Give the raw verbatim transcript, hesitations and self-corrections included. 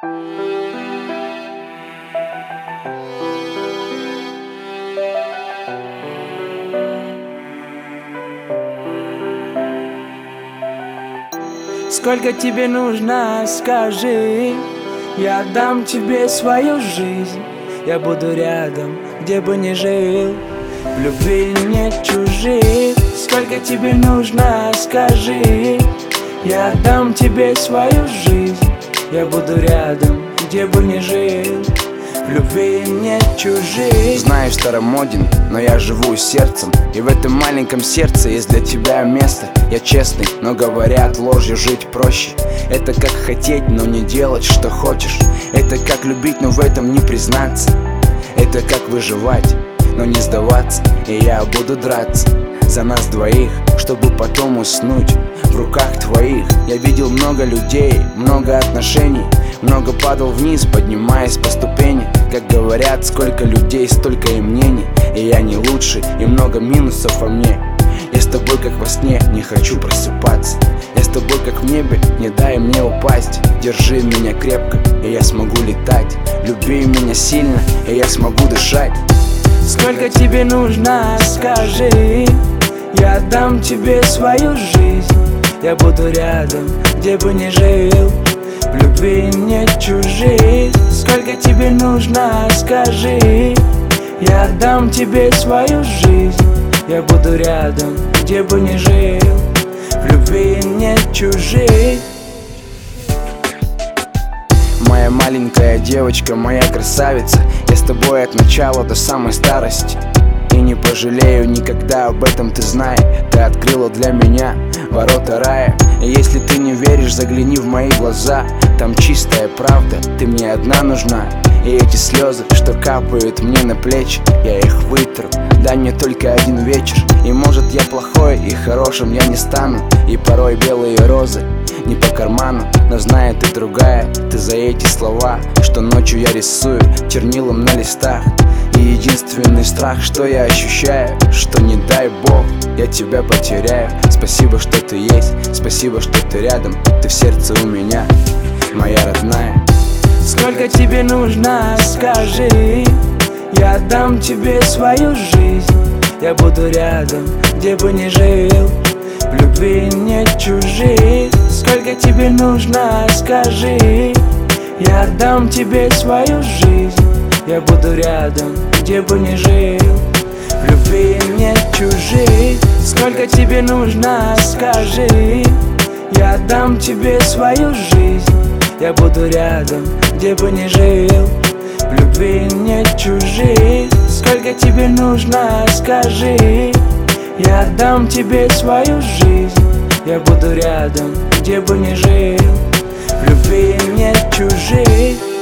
Сколько тебе нужно, скажи, я дам тебе свою жизнь. Я буду рядом, где бы ни жил, в любви нет чужих. Сколько тебе нужно, скажи, я дам тебе свою жизнь. Я буду рядом, где бы ни жил, в любви нет чужих. Знаю, старомоден, но я живу сердцем, и в этом маленьком сердце есть для тебя место. Я честный, но говорят, ложью жить проще. Это как хотеть, но не делать, что хочешь. Это как любить, но в этом не признаться. Это как выживать, но не сдаваться. И я буду драться за нас двоих, чтобы потом уснуть в руках твоих. Я видел много людей, много отношений, много падал вниз, поднимаясь по ступени. Как говорят, сколько людей, столько и мнений. И я не лучший, и много минусов во мне. Я с тобой как во сне, не хочу просыпаться. Я с тобой как в небе, не дай мне упасть. Держи меня крепко, и я смогу летать. Люби меня сильно, и я смогу дышать. Сколько тебе нужно, скажи, я дам тебе свою жизнь. Я буду рядом, где бы ни жил, в любви нет чужих. Сколько тебе нужно, скажи, я дам тебе свою жизнь. Я буду рядом, где бы ни жил, в любви нет чужих. Моя маленькая девочка, моя красавица, я с тобой от начала до самой старости. И не пожалею никогда, об этом ты знай. Ты открыла для меня ворота рая. И если ты не веришь, загляни в мои глаза. Там чистая правда, ты мне одна нужна. И эти слезы, что капают мне на плечи, я их вытру. Дай мне только один вечер, и может я плохой, и хорошим я не стану. И порой белые розы не по карману, но знает ты другая. Ты за эти слова, что ночью я рисую чернилом на листах. И единственный страх, что я ощущаю, что не дай бог я тебя потеряю. Спасибо, что ты есть, спасибо, что ты рядом. Ты в сердце у меня, моя родная. Сколько тебе нужно, скажи, я дам тебе свою жизнь. Я буду рядом, где бы ни жил, в любви нет чужих. Сколько тебе нужно, скажи, я дам тебе свою жизнь. Я буду рядом, где бы ни жил, в любви нет чужих. Сколько тебе нужно, скажи, я дам тебе свою жизнь. Я буду рядом, где бы ни жил, в любви нет чужих. Сколько тебе нужно, скажи, я дам тебе свою жизнь. Я буду рядом, где бы ни жил, в любви нет чужих.